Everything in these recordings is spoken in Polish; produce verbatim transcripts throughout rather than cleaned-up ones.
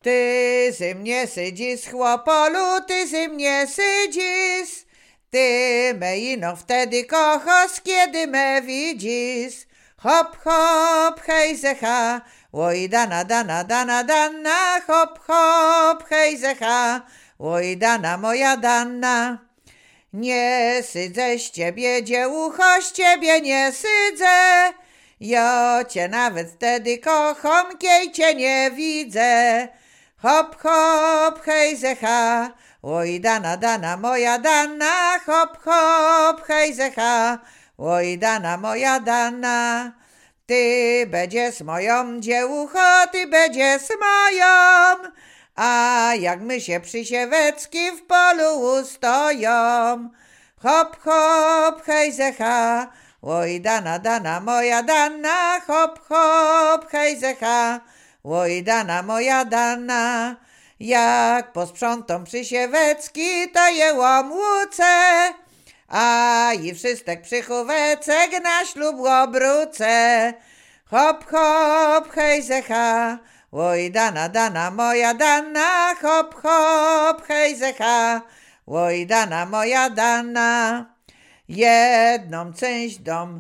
Ty ze mnie sydzisz, chłopolu, ty ze mnie sydzisz. Ty me ino wtedy kochasz, kiedy me widzisz. Hop, hop, hej zecha, oj dana, dana, dana, dana, hop, hop, hej zecha, oj dana moja dana. Nie sydzę z ciebie, dziewucho, z ciebie nie sydzę. Ja cię nawet wtedy kocham, kiej cię nie widzę. Hop, hop, hej zecha, oj dana, dana moja dana, hop, hop, hej zecha, oj dana moja dana. Ty będziesz moją dziewucho, ty będziesz moją, a jak my się przy siewecki w polu ustoją. Hop, hop, hej zecha, oj dana, dana moja dana, hop, hop, hej zecha, oj dana moja dana. Jak posprzątam przy siewecki, to jełam łuce, a i wszystek przychówecek na ślub obrócę. Hop, hop, hej zecha, oj dana, dana moja dana, hop, hop, hej zecha, oj dana moja dana. Jedną część dom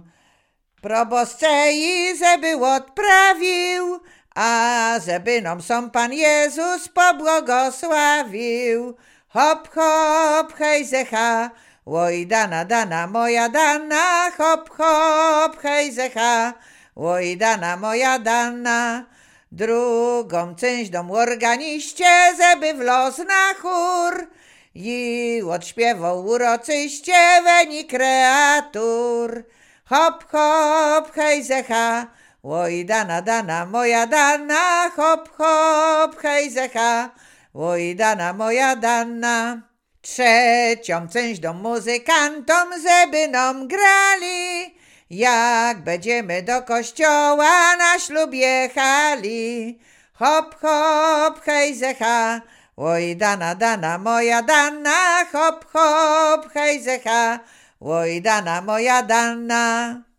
proboscei, żeby odprawił, a żeby nam sam Pan Jezus pobłogosławił. Hop, hop, hej zecha, oj dana, dana moja dana, hop, hop, hej zecha, oj dana moja dana. Drugą część dom organiście, żeby w los na chór i odśpiewał uroczyście weni kreatur. Hop, hop, hej zecha, oj dana, dana moja dana, hop, hop, hej zecha, oj dana moja dana. Trzecią część dom muzykantom, żeby nam grali, jak będziemy do kościoła na ślub jechali. Hop, hop, hej zecha, oj dana, dana moja dana, hop, hop, hej zecha, oj dana moja dana.